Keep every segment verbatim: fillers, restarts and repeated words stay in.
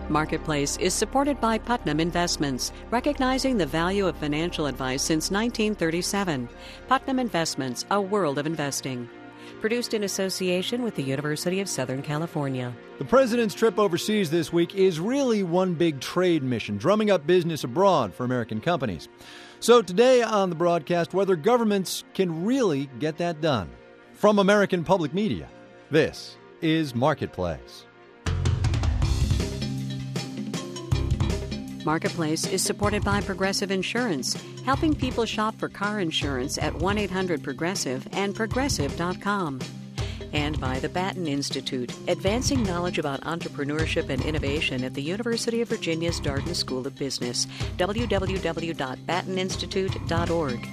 Marketplace is supported by Putnam Investments, recognizing the value of financial advice since nineteen thirty-seven. Putnam Investments, a world of investing. Produced in association with the University of Southern California. The president's trip overseas this week is really one big trade mission, drumming up business abroad for American companies. So today on the broadcast, whether governments can really get that done. From American Public Media, this is Marketplace. Marketplace is supported by Progressive Insurance, helping people shop for car insurance at one eight hundred progressive and progressive dot com. And by the Batten Institute, advancing knowledge about entrepreneurship and innovation at the University of Virginia's Darden School of Business, w w w dot batten institute dot org.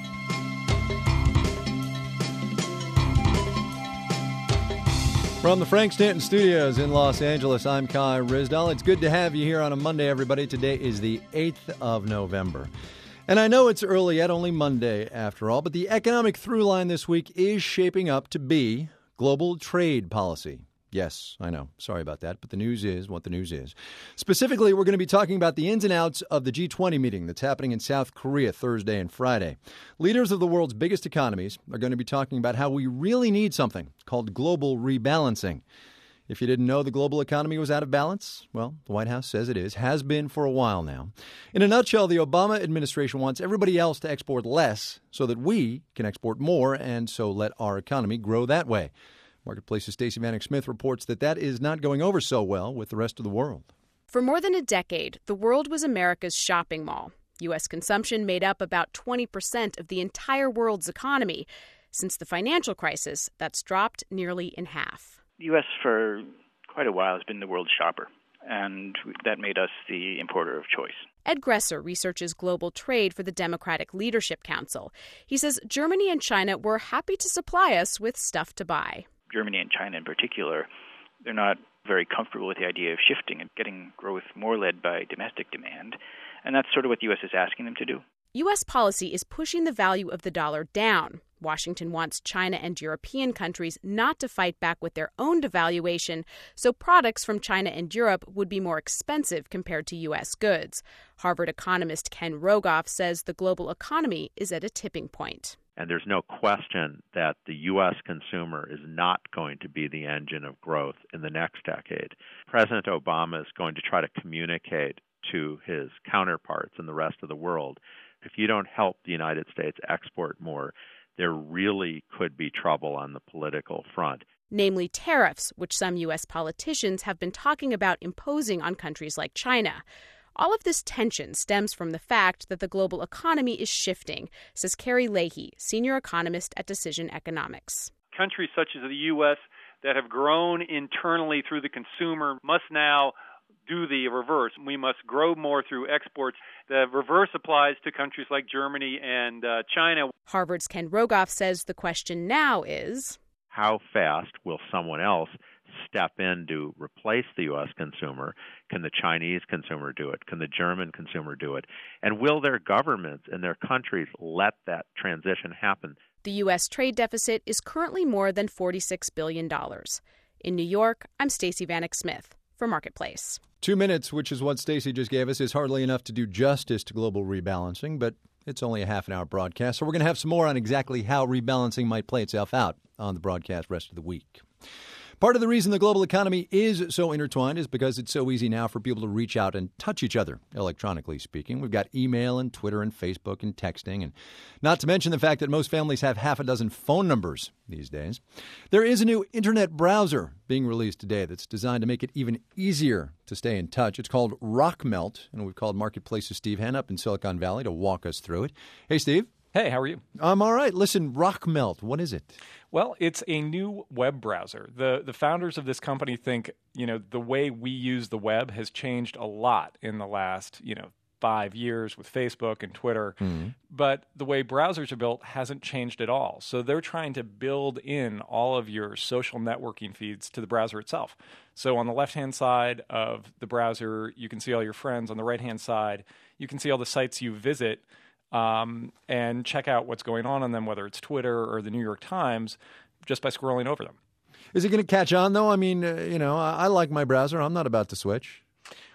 From the Frank Stanton Studios in Los Angeles, I'm Kai Ryssdal. It's good to have you here on a Monday, everybody. Today is the eighth of November. And I know it's early yet, only Monday after all, but the economic through line this week is shaping up to be global trade policy. Yes, I know. Sorry about that, but the news is what the news is. Specifically, we're going to be talking about the ins and outs of the G twenty meeting that's happening in South Korea Thursday and Friday. Leaders of the world's biggest economies are going to be talking about how we really need something called global rebalancing. If you didn't know the global economy was out of balance, well, the White House says it is, has been for a while now. In a nutshell, the Obama administration wants everybody else to export less so that we can export more and so let our economy grow that way. Marketplace's Stacey Vanek Smith reports that that is not going over so well with the rest of the world. For more than a decade, the world was America's shopping mall. U S consumption made up about twenty percent of the entire world's economy. Since the financial crisis, that's dropped nearly in half. The U S for quite a while has been the world's shopper, and that made us the importer of choice. Ed Gresser researches global trade for the Democratic Leadership Council. He says Germany and China were happy to supply us with stuff to buy. Germany and China in particular, they're not very comfortable with the idea of shifting and getting growth more led by domestic demand. And that's sort of what the U S is asking them to do. U S policy is pushing the value of the dollar down. Washington wants China and European countries not to fight back with their own devaluation, so products from China and Europe would be more expensive compared to U S goods. Harvard economist Ken Rogoff says the global economy is at a tipping point. And there's no question that the U S consumer is not going to be the engine of growth in the next decade. President Obama is going to try to communicate to his counterparts in the rest of the world, if you don't help the United States export more, there really could be trouble on the political front. Namely tariffs, which some U S politicians have been talking about imposing on countries like China. All of this tension stems from the fact that the global economy is shifting, says Carrie Leahy, senior economist at Decision Economics. Countries such as the U S that have grown internally through the consumer must now do the reverse. We must grow more through exports. The reverse applies to countries like Germany and uh, China. Harvard's Ken Rogoff says the question now is, how fast will someone else step in to replace the U S consumer? Can the Chinese consumer do it? Can the German consumer do it? And will their governments and their countries let that transition happen? The U S trade deficit is currently more than forty-six billion dollars. In New York, I'm Stacey Vanek Smith for Marketplace. Two minutes, which is what Stacey just gave us, is hardly enough to do justice to global rebalancing, but it's only a half an hour broadcast, so we're going to have some more on exactly how rebalancing might play itself out on the broadcast rest of the week. Part of the reason the global economy is so intertwined is because it's so easy now for people to reach out and touch each other, electronically speaking. We've got email and Twitter and Facebook and texting, and not to mention the fact that most families have half a dozen phone numbers these days. There is a new internet browser being released today that's designed to make it even easier to stay in touch. It's called Rockmelt, and we've called Marketplace's Steve Henn up in Silicon Valley to walk us through it. Hey, Steve. Hey, how are you? I'm all right. Listen, Rockmelt, what is it? Well, it's a new web browser. The the founders of this company think, you know, the way we use the web has changed a lot in the last, you know, five years with Facebook and Twitter. Mm-hmm. But the way browsers are built hasn't changed at all. So they're trying to build in all of your social networking feeds to the browser itself. So on the left-hand side of the browser, you can see all your friends. On the right-hand side, you can see all the sites you visit. Um, and check out what's going on on them, whether it's Twitter or the New York Times, just by scrolling over them. Is it going to catch on, though? I mean, uh, you know, I, I like my browser. I'm not about to switch.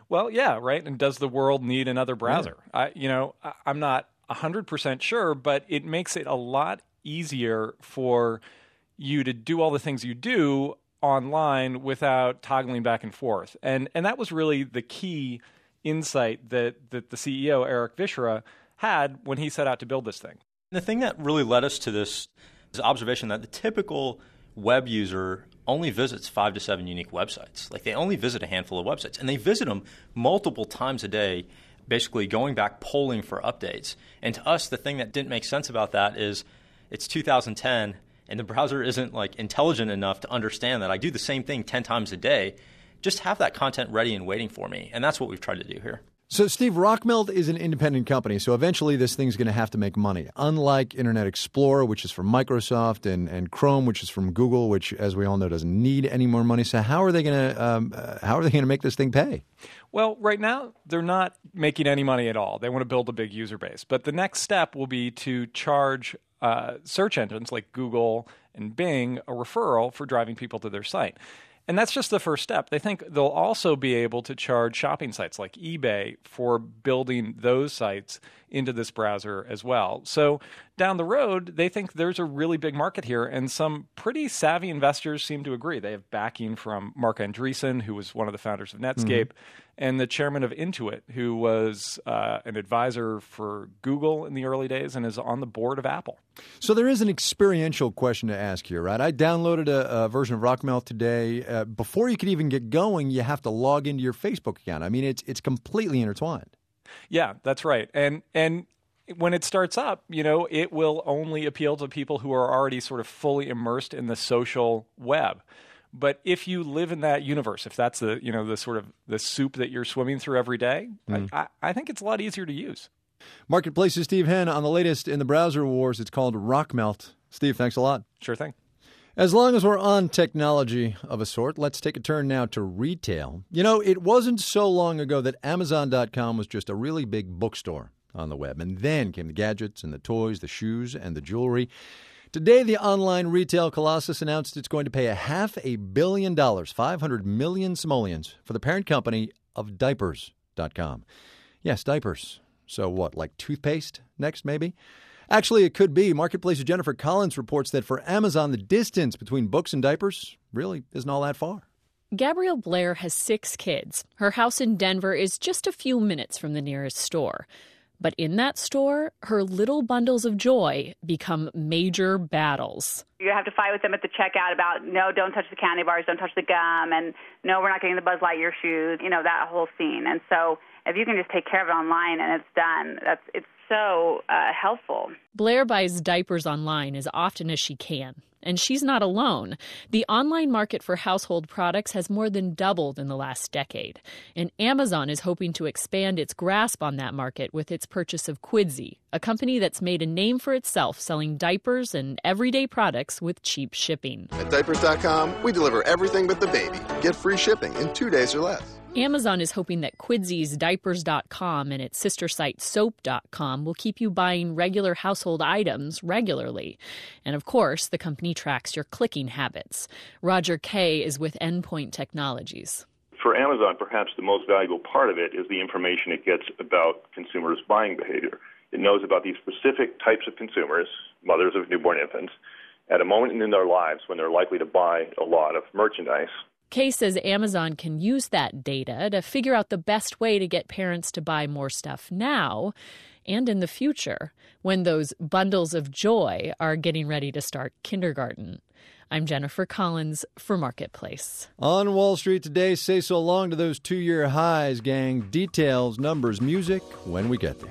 Well, yeah, right. And does the world need another browser? Yeah. I, you know, I, I'm not one hundred percent sure, but it makes it a lot easier for you to do all the things you do online without toggling back and forth. And and that was really the key insight that, that the C E O, Eric Vishra, had when he set out to build this thing. The thing that really led us to this is the observation that the typical web user only visits five to seven unique websites. Like, they only visit a handful of websites, and they visit them multiple times a day, basically going back, polling for updates. And to us, the thing that didn't make sense about that is it's two thousand ten, and the browser isn't like intelligent enough to understand that I do the same thing ten times a day. Just have that content ready and waiting for me. And that's what we've tried to do here. So, Steve, Rockmelt is an independent company, so eventually this thing's going to have to make money. Unlike Internet Explorer, which is from Microsoft, and, and Chrome, which is from Google, which, as we all know, doesn't need any more money. So, how are they going to um, uh, how are they going to make this thing pay? Well, right now they're not making any money at all. They want to build a big user base, but the next step will be to charge uh, search engines like Google and Bing a referral for driving people to their site. And that's just the first step. They think they'll also be able to charge shopping sites like eBay for building those sites into this browser as well. So down the road, they think there's a really big market here, and some pretty savvy investors seem to agree. They have backing from Marc Andreessen, who was one of the founders of Netscape, mm-hmm. and the chairman of Intuit, who was uh, an advisor for Google in the early days and is on the board of Apple. So there is an experiential question to ask here, right? I downloaded a, a version of Rockmelt today. Uh, before you can even get going, you have to log into your Facebook account. I mean, it's it's completely intertwined. Yeah, that's right. And and when it starts up, you know, it will only appeal to people who are already sort of fully immersed in the social web. But if you live in that universe, if that's the, you know, the sort of the soup that you're swimming through every day, mm. I, I think it's a lot easier to use. Marketplace's Steve Henn on the latest in the browser wars. It's called Rockmelt. Steve, thanks a lot. Sure thing. As long as we're on technology of a sort, let's take a turn now to retail. You know, it wasn't so long ago that Amazon dot com was just a really big bookstore on the web. And then came the gadgets and the toys, the shoes, and the jewelry. Today, the online retail colossus announced it's going to pay a half a billion dollars, five hundred million simoleons, for the parent company of diapers dot com. Yes, diapers. So what, like toothpaste next, maybe? Actually, it could be. Marketplace's Jennifer Collins reports that for Amazon, the distance between books and diapers really isn't all that far. Gabrielle Blair has six kids. Her house in Denver is just a few minutes from the nearest store. But in that store, her little bundles of joy become major battles. You have to fight with them at the checkout about, no, don't touch the candy bars, don't touch the gum, and no, we're not getting the Buzz Lightyear shoes, you know, that whole scene. And so if you can just take care of it online and it's done, that's it's so uh, helpful. Blair buys diapers online as often as she can. And she's not alone. The online market for household products has more than doubled in the last decade. And Amazon is hoping to expand its grasp on that market with its purchase of Quidsy, a company that's made a name for itself selling diapers and everyday products with cheap shipping. At diapers dot com, we deliver everything but the baby. Get free shipping in two days or less. Amazon is hoping that Quidsy's diapers dot com and its sister site soap dot com will keep you buying regular household items regularly. And of course, the company tracks your clicking habits. Roger Kay is with Endpoint Technologies. For Amazon, perhaps the most valuable part of it is the information it gets about consumers' buying behavior. It knows about these specific types of consumers, mothers of newborn infants, at a moment in their lives when they're likely to buy a lot of merchandise. Kay says Amazon can use that data to figure out the best way to get parents to buy more stuff now and in the future, when those bundles of joy are getting ready to start kindergarten. I'm Jennifer Collins for Marketplace. On Wall Street today, say so long to those two-year highs, gang. Details, numbers, music, when we get there.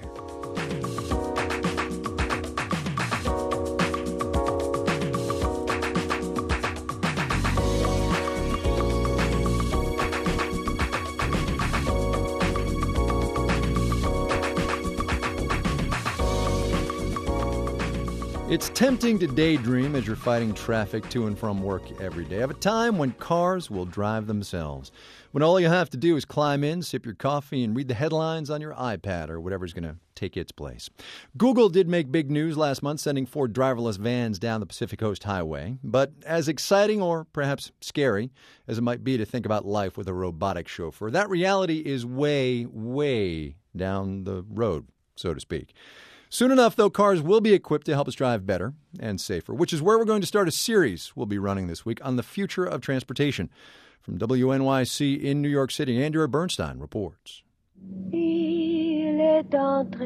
It's tempting to daydream as you're fighting traffic to and from work every day of a time when cars will drive themselves. When all you have to do is climb in, sip your coffee, and read the headlines on your iPad or whatever's going to take its place. Google did make big news last month, sending four driverless vans down the Pacific Coast Highway. But as exciting or perhaps scary as it might be to think about life with a robotic chauffeur, that reality is way, way down the road, so to speak. Soon enough, though, cars will be equipped to help us drive better and safer, which is where we're going to start a series we'll be running this week on the future of transportation. From W N Y C in New York City, Andrea Bernstein reports. Remember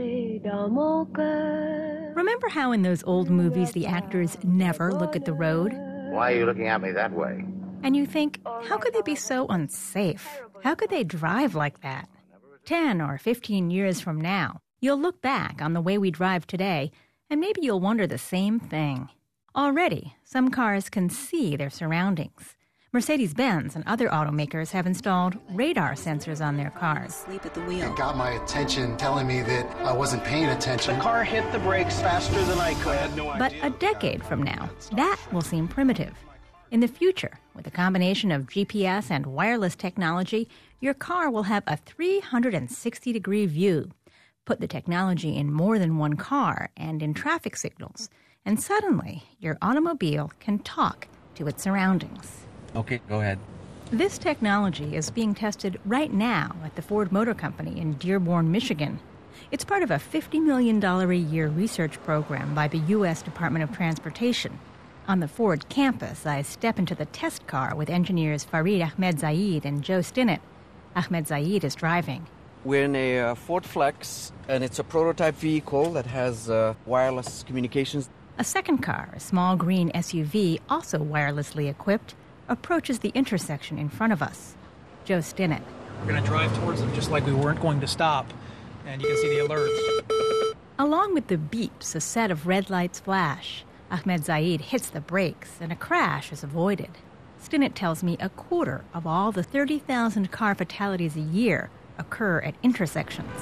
how in those old movies the actors never look at the road? Why are you looking at me that way? And you think, how could they be so unsafe? How could they drive like that? Ten or fifteen years from now, you'll look back on the way we drive today, and maybe you'll wonder the same thing. Already, some cars can see their surroundings. Mercedes-Benz and other automakers have installed radar sensors on their cars. Sleep at the wheel. It got my attention, telling me that I wasn't paying attention. The car hit the brakes faster than I could. I had no idea. But a decade from now, that will seem primitive. In the future, with a combination of G P S and wireless technology, your car will have a three hundred sixty degree view. Put the technology in more than one car and in traffic signals, and suddenly your automobile can talk to its surroundings. Okay, go ahead. This technology is being tested right now at the Ford Motor Company in Dearborn, Michigan. It's part of a fifty million dollars a year research program by the U S Department of Transportation. On the Ford campus, I step into the test car with engineers Farid Ahmedzaid and Joe Stinnett. Ahmedzaid is driving. We're in a uh, Ford Flex, and it's a prototype vehicle that has uh, wireless communications. A second car, a small green S U V, also wirelessly equipped, approaches the intersection in front of us. Joe Stinnett. We're going to drive towards them just like we weren't going to stop, and you can see the alerts. Along with the beeps, a set of red lights flash. Ahmedzaid hits the brakes, and a crash is avoided. Stinnett tells me a quarter of all the thirty thousand car fatalities a year occur at intersections.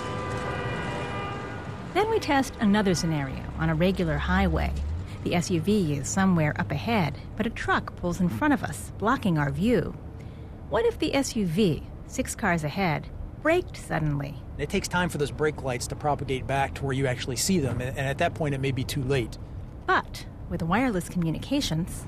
Then we test another scenario on a regular highway. The S U V is somewhere up ahead, but a truck pulls in front of us, blocking our view. What if the S U V, six cars ahead, braked suddenly? It takes time for those brake lights to propagate back to where you actually see them, and at that point it may be too late. But with wireless communications,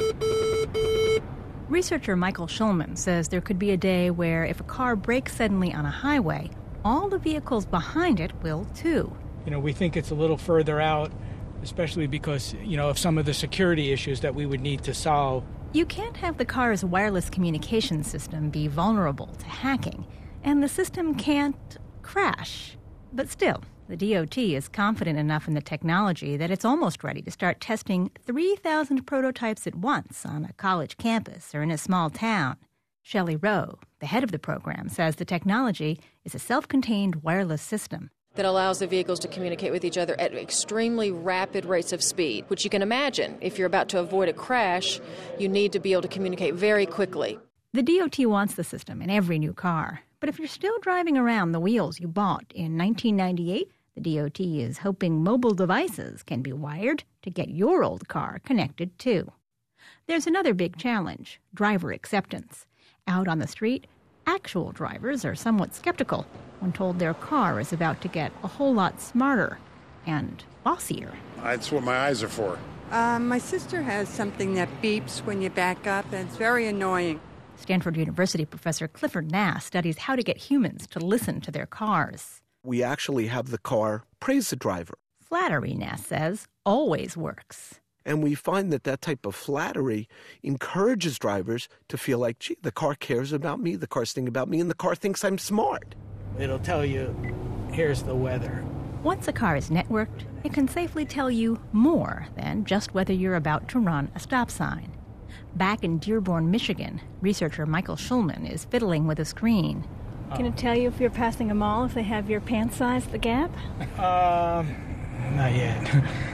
researcher Michael Schulman says there could be a day where if a car brakes suddenly on a highway, all the vehicles behind it will too. You know, we think it's a little further out, especially because, you know, of some of the security issues that we would need to solve. You can't have the car's wireless communication system be vulnerable to hacking, and the system can't crash. But still, the D O T is confident enough in the technology that it's almost ready to start testing three thousand prototypes at once on a college campus or in a small town. Shelley Rowe, the head of the program, says the technology is a self-contained wireless system that allows the vehicles to communicate with each other at extremely rapid rates of speed, which you can imagine. If you're about to avoid a crash, you need to be able to communicate very quickly. The D O T wants the system in every new car. But if you're still driving around the wheels you bought in nineteen ninety-eight, the D O T is hoping mobile devices can be wired to get your old car connected too. There's another big challenge, driver acceptance. Out on the street, actual drivers are somewhat skeptical when told their car is about to get a whole lot smarter and bossier. That's what my eyes are for. Uh, my sister has something that beeps when you back up, and it's very annoying. Stanford University professor Clifford Nass studies how to get humans to listen to their cars. We actually have the car praise the driver. Flattery, Nass says, always works. And we find that that type of flattery encourages drivers to feel like, gee, the car cares about me, the car's thinking about me, and the car thinks I'm smart. It'll tell you, here's the weather. Once a car is networked, it can safely tell you more than just whether you're about to run a stop sign. Back in Dearborn, Michigan, researcher Michael Schulman is fiddling with a screen. Can it tell you if you're passing a mall, if they have your pant size, the gap? Um, not yet.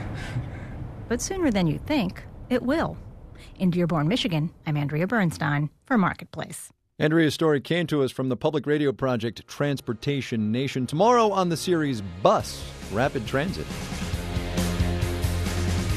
But sooner than you think, it will. In Dearborn, Michigan, I'm Andrea Bernstein for Marketplace. Andrea's story came to us from the public radio project Transportation Nation. Tomorrow on the series Bus Rapid Transit.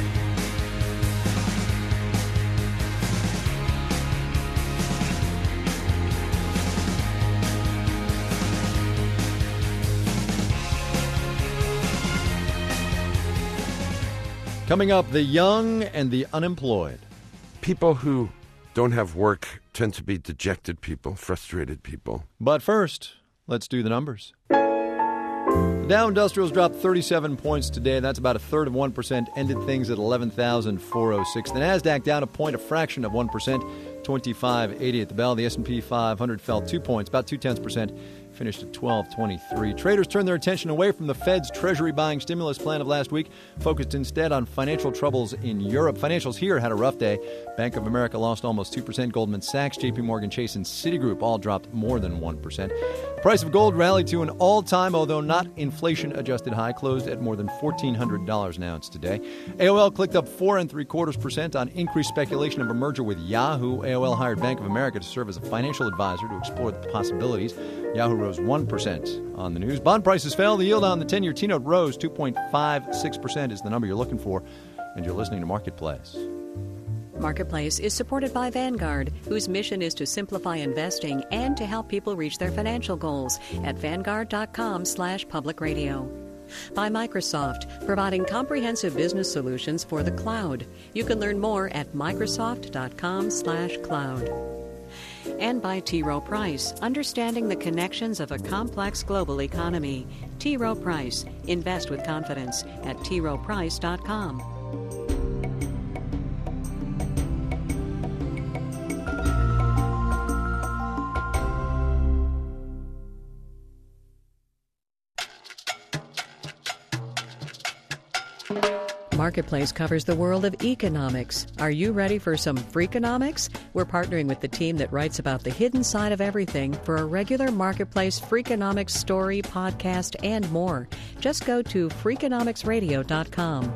Coming up, the young and the unemployed. People who don't have work tend to be dejected people, frustrated people. But first, let's do the numbers. The Dow Industrials dropped thirty-seven points today. That's about a third of one percent. Ended things at eleven thousand four hundred six. The Nasdaq down a point, a fraction of one percent. twenty-five eighty at the bell. The S and P five hundred fell two points, about two-tenths percent. Finished at twelve twenty-three. Traders turned their attention away from the Fed's Treasury buying stimulus plan of last week, focused instead on financial troubles in Europe. Financials here had a rough day. Bank of America lost almost two percent. Goldman Sachs, J P Morgan Chase, and Citigroup all dropped more than one percent. The price of gold rallied to an all-time, although not inflation-adjusted high, closed at more than fourteen hundred dollars an ounce today. A O L clicked up four and three quarters percent on increased speculation of a merger with Yahoo. A O L hired Bank of America to serve as a financial advisor to explore the possibilities. Yahoo rose one percent on the news. Bond prices fell. The yield on the ten-year T-note rose. two point five six percent is the number you're looking for. And you're listening to Marketplace. Marketplace is supported by Vanguard, whose mission is to simplify investing and to help people reach their financial goals at Vanguard.com slash public radio. By Microsoft, providing comprehensive business solutions for the cloud. You can learn more at Microsoft.com slash cloud. And by T. Rowe Price, understanding the connections of a complex global economy. T. Rowe Price, invest with confidence at T Rowe Price dot com. Marketplace covers the world of economics. Are you ready for some Freakonomics? We're partnering with the team that writes about the hidden side of everything for a regular Marketplace Freakonomics story, podcast, and more. Just go to Freakonomics Radio dot com.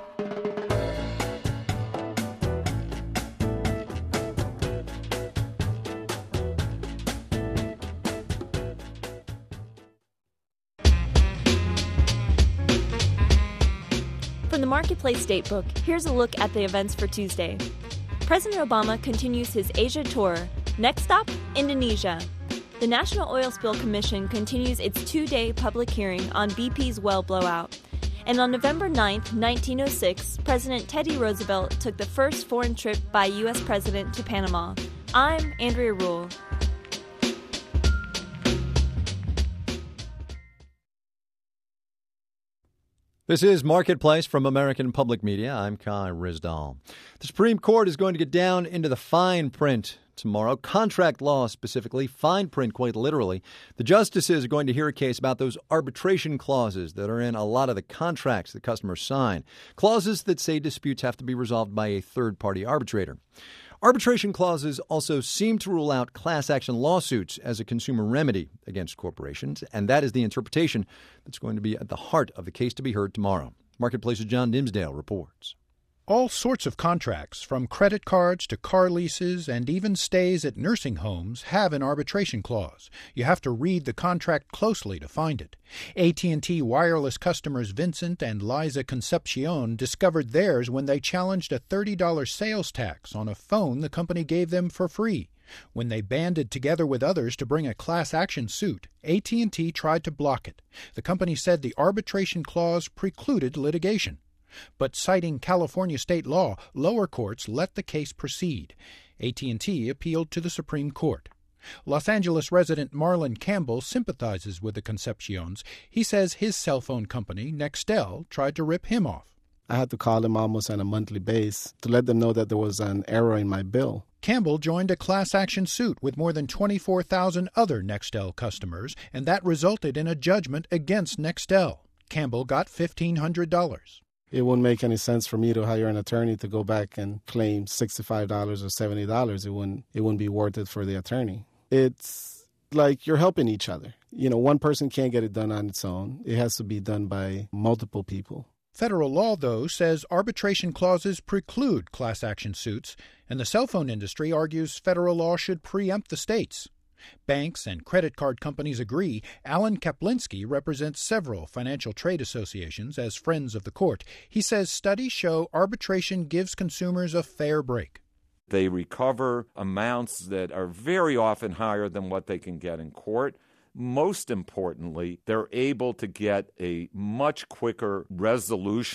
From the Marketplace Datebook, here's a look at the events for Tuesday. President Obama continues his Asia tour. Next stop, Indonesia. The National Oil Spill Commission continues its two-day public hearing on B P's well blowout. And on November ninth, nineteen oh six, President Teddy Roosevelt took the first foreign trip by a U S president to Panama. I'm Andrea Rule. This is Marketplace from American Public Media. I'm Kai Rizdal. The Supreme Court is going to get down into the fine print tomorrow. Contract law specifically, fine print quite literally. The justices are going to hear a case about those arbitration clauses that are in a lot of the contracts that customers sign. Clauses that say disputes have to be resolved by a third-party arbitrator. Arbitration clauses also seem to rule out class action lawsuits as a consumer remedy against corporations, and that is the interpretation that's going to be at the heart of the case to be heard tomorrow. Marketplace's John Dimsdale reports. All sorts of contracts, from credit cards to car leases and even stays at nursing homes, have an arbitration clause. You have to read the contract closely to find it. A T and T wireless customers Vincent and Liza Concepcion discovered theirs when they challenged a thirty dollars sales tax on a phone the company gave them for free. When they banded together with others to bring a class action suit, A T and T tried to block it. The company said the arbitration clause precluded litigation. But citing California state law, lower courts let the case proceed. A T and T appealed to the Supreme Court. Los Angeles resident Marlon Campbell sympathizes with the Concepcions. He says his cell phone company, Nextel, tried to rip him off. I had to call them almost on a monthly basis to let them know that there was an error in my bill. Campbell joined a class action suit with more than twenty-four thousand other Nextel customers, and that resulted in a judgment against Nextel. Campbell got fifteen hundred dollars. It wouldn't make any sense for me to hire an attorney to go back and claim sixty-five dollars or seventy dollars. It wouldn't, it wouldn't be worth it for the attorney. It's like you're helping each other. You know, one person can't get it done on its own. It has to be done by multiple people. Federal law, though, says arbitration clauses preclude class action suits, and the cell phone industry argues federal law should preempt the states. Banks and credit card companies agree. Alan Kaplinsky represents several financial trade associations as friends of the court. He says studies show arbitration gives consumers a fair break. They recover amounts that are very often higher than what they can get in court. Most importantly, they're able to get a much quicker resolution.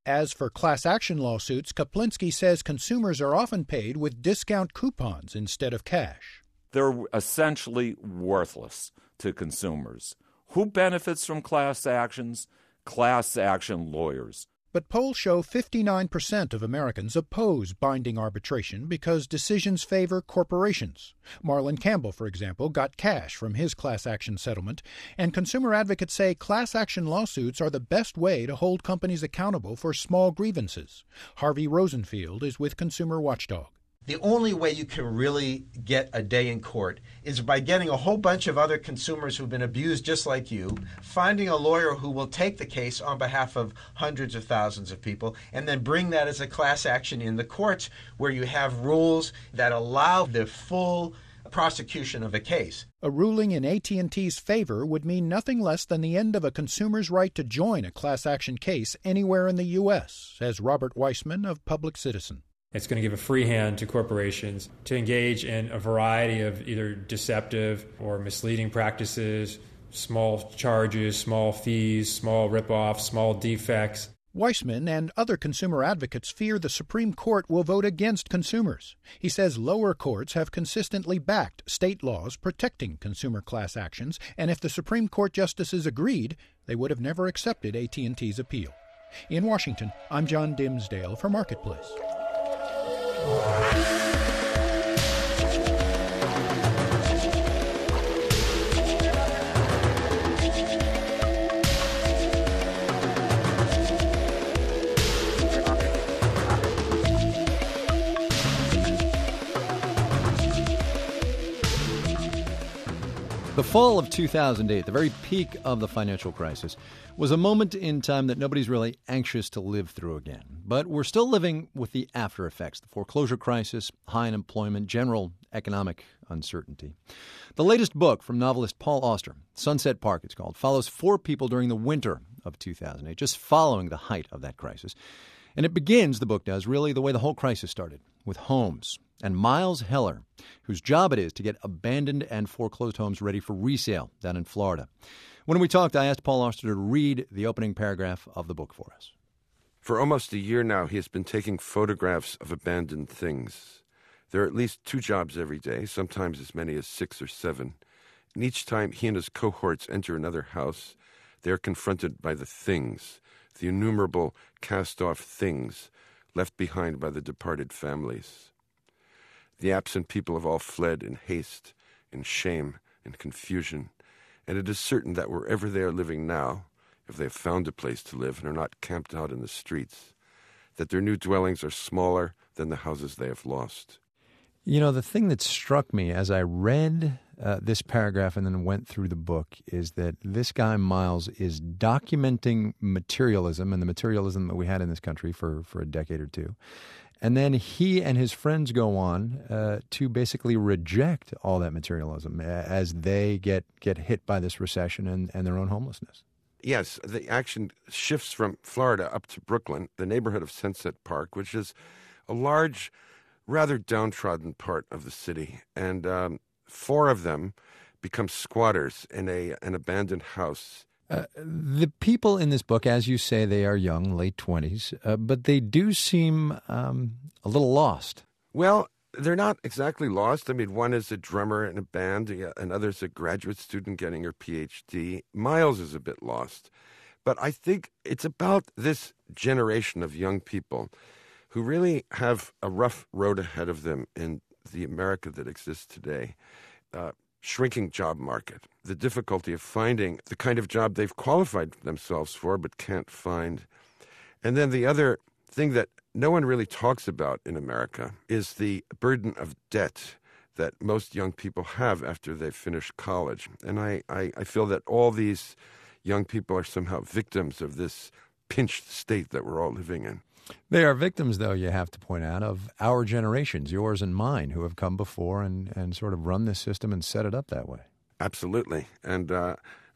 As for class action lawsuits, Kaplinsky says consumers are often paid with discount coupons instead of cash. They're essentially worthless to consumers. Who benefits from class actions? Class action lawyers. But polls show fifty-nine percent of Americans oppose binding arbitration because decisions favor corporations. Marlon Campbell, for example, got cash from his class action settlement, and consumer advocates say class action lawsuits are the best way to hold companies accountable for small grievances. Harvey Rosenfield is with Consumer Watchdog. The only way you can really get a day in court is by getting a whole bunch of other consumers who've been abused just like you, finding a lawyer who will take the case on behalf of hundreds of thousands of people, and then bring that as a class action in the courts where you have rules that allow the full prosecution of a case. A ruling in A T and T's favor would mean nothing less than the end of a consumer's right to join a class action case anywhere in the U S, says Robert Weissman of Public Citizen. It's going to give a free hand to corporations to engage in a variety of either deceptive or misleading practices, small charges, small fees, small rip-offs, small defects. Weissman and other consumer advocates fear the Supreme Court will vote against consumers. He says lower courts have consistently backed state laws protecting consumer class actions, and if the Supreme Court justices agreed, they would have never accepted A T and T's appeal. In Washington, I'm John Dimsdale for Marketplace. The fall of two thousand eight, the very peak of the financial crisis, was a moment in time that nobody's really anxious to live through again. But we're still living with the after effects, the foreclosure crisis, high unemployment, general economic uncertainty. The latest book from novelist Paul Auster, Sunset Park it's called, follows four people during the winter of two thousand eight, just following the height of that crisis. And it begins, the book does, really the way the whole crisis started, with homes. And Miles Heller, whose job it is to get abandoned and foreclosed homes ready for resale down in Florida. When we talked, I asked Paul Auster to read the opening paragraph of the book for us. For almost a year now, he has been taking photographs of abandoned things. There are at least two jobs every day, sometimes as many as six or seven. And each time he and his cohorts enter another house, they are confronted by the things, the innumerable cast-off things left behind by the departed families. The absent people have all fled in haste, in shame, in confusion, and it is certain that wherever they are living now, if they have found a place to live and are not camped out in the streets, that their new dwellings are smaller than the houses they have lost. You know, the thing that struck me as I read uh, this paragraph and then went through the book is that this guy, Miles, is documenting materialism and the materialism that we had in this country for, for a decade or two. And then he and his friends go on uh, to basically reject all that materialism as they get, get hit by this recession and, and their own homelessness. Yes, the action shifts from Florida up to Brooklyn, the neighborhood of Sunset Park, which is a large, rather downtrodden part of the city. And um, four of them become squatters in a an abandoned house. Uh, the people in this book, as you say, they are young, late twenties, uh, but they do seem um, a little lost. Well, they're not exactly lost. I mean, one is a drummer in a band, another's a graduate student getting her P H D. Miles is a bit lost. But I think it's about this generation of young people who really have a rough road ahead of them in the America that exists today. Uh, shrinking job market, the difficulty of finding the kind of job they've qualified themselves for but can't find. And then the other thing that no one really talks about in America is the burden of debt that most young people have after they've finished college. And I, I, I feel that all these young people are somehow victims of this pinched state that we're all living in. They are victims, though, you have to point out, of our generations, yours and mine, who have come before and, and sort of run this system and set it up that way. Absolutely. And uh,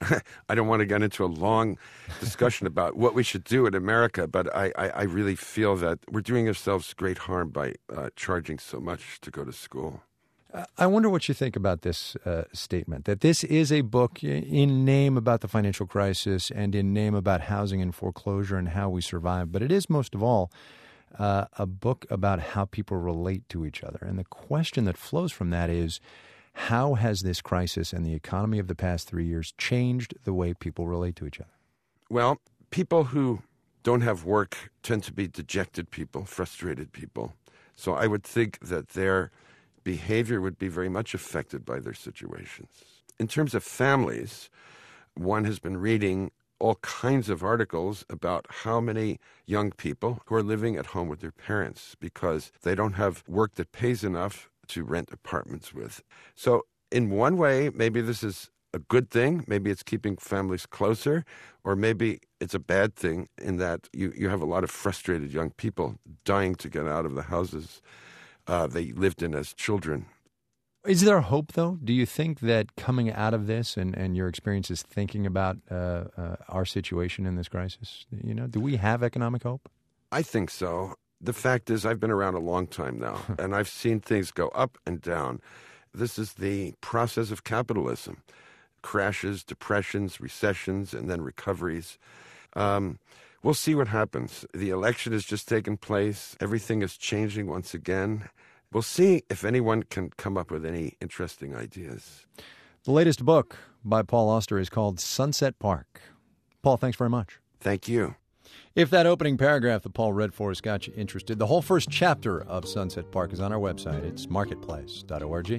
I don't want to get into a long discussion about what we should do in America, but I, I, I really feel that we're doing ourselves great harm by uh, charging so much to go to school. I wonder what you think about this uh, statement, that this is a book in name about the financial crisis and in name about housing and foreclosure and how we survive, but it is most of all uh, a book about how people relate to each other. And the question that flows from that is, how has this crisis and the economy of the past three years changed the way people relate to each other? Well, people who don't have work tend to be dejected people, frustrated people. So I would think that their behavior would be very much affected by their situations. In terms of families, one has been reading all kinds of articles about how many young people who are living at home with their parents because they don't have work that pays enough to rent apartments with. So in one way, maybe this is a good thing. Maybe it's keeping families closer, or maybe it's a bad thing in that you, you have a lot of frustrated young people dying to get out of the houses uh, they lived in as children. Is there hope, though? Do you think that coming out of this and, and your experiences thinking about uh, uh, our situation in this crisis, you know, do we have economic hope? I think so. The fact is, I've been around a long time now, and I've seen things go up and down. This is the process of capitalism. Crashes, depressions, recessions, and then recoveries. Um, we'll see what happens. The election has just taken place. Everything is changing once again. We'll see if anyone can come up with any interesting ideas. The latest book by Paul Auster is called Sunset Park. Paul, thanks very much. Thank you. If that opening paragraph that Paul read for us got you interested, the whole first chapter of Sunset Park is on our website. It's marketplace dot org.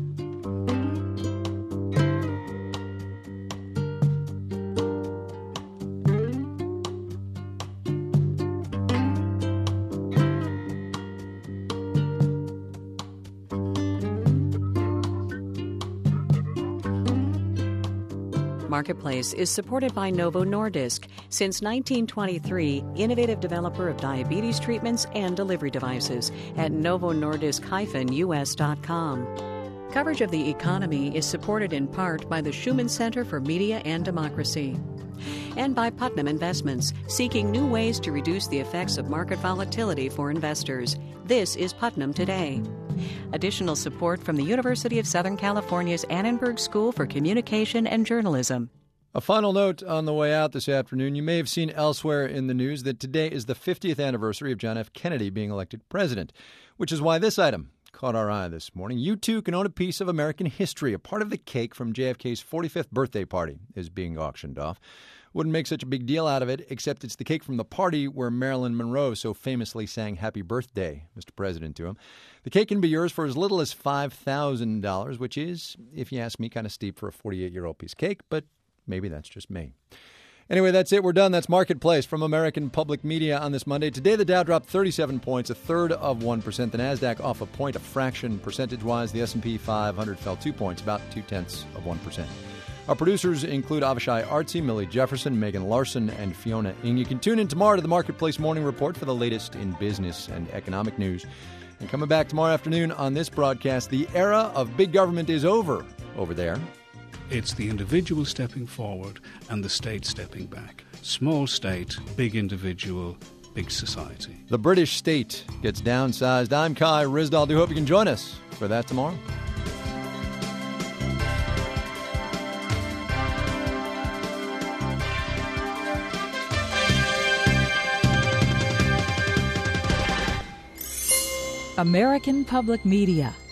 Marketplace is supported by Novo Nordisk. Since nineteen twenty-three, innovative developer of diabetes treatments and delivery devices at novo nordisk dash u s dot com. Coverage of the economy is supported in part by the Schumann Center for Media and Democracy. And by Putnam Investments, seeking new ways to reduce the effects of market volatility for investors. This is Putnam Today. Additional support from the University of Southern California's Annenberg School for Communication and Journalism. A final note on the way out this afternoon. You may have seen elsewhere in the news that today is the fiftieth anniversary of John F. Kennedy being elected president, which is why this item caught our eye this morning. You too can own a piece of American history. A part of the cake from J F K's forty-fifth birthday party is being auctioned off. Wouldn't make such a big deal out of it, except it's the cake from the party where Marilyn Monroe so famously sang Happy Birthday, Mister President, to him. The cake can be yours for as little as five thousand dollars, which is, if you ask me, kind of steep for a forty-eight-year-old piece of cake, but maybe that's just me. Anyway, that's it. We're done. That's Marketplace from American Public Media on this Monday. Today, the Dow dropped thirty-seven points, a third of one percent. The NASDAQ off a point, a fraction percentage-wise. The S and P five hundred fell two points, about two-tenths of one percent. Our producers include Avishai Artsy, Millie Jefferson, Megan Larson, and Fiona Ng. You can tune in tomorrow to the Marketplace Morning Report for the latest in business and economic news. And coming back tomorrow afternoon on this broadcast, the era of big government is over over there. It's the individual stepping forward and the state stepping back. Small state, big individual, big society. The British state gets downsized. I'm Kai Ryssdal. Do hope you can join us for that tomorrow. American Public Media